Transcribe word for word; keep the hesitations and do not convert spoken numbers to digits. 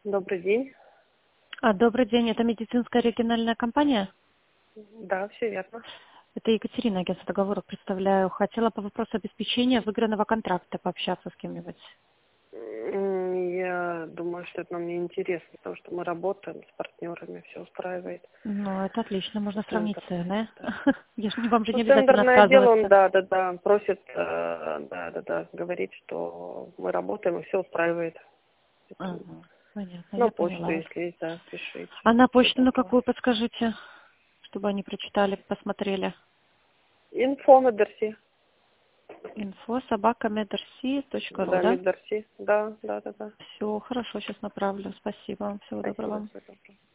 Добрый день. А, добрый день, это медицинская региональная компания? Да, все верно. Это Екатерина, агентство договоров представляю. Хотела по вопросу обеспечения выигранного контракта пообщаться с кем-нибудь. М, Я думаю, что это нам не интересно, потому что мы работаем с партнерами, все устраивает. Ну, это отлично, можно сравнить Тендер. цены. Да. Я ж- Вам же Ну, не обязательно тендерное дело, он, отказываться. да, да, да, просит, э, да, да, да, говорит, что мы работаем и все устраивает. Поэтому Ага, понятно, на я почту, поняла вас. если есть, да, пишите. А на Все почту на доброго. какую подскажите, чтобы они прочитали, посмотрели? Инфо Медерси. Инфо собака медерси точка ру, Да, да? Медерси. Да, да, да, да. Все, хорошо, сейчас направлю. Спасибо вам, всего Спасибо, доброго. всего доброго.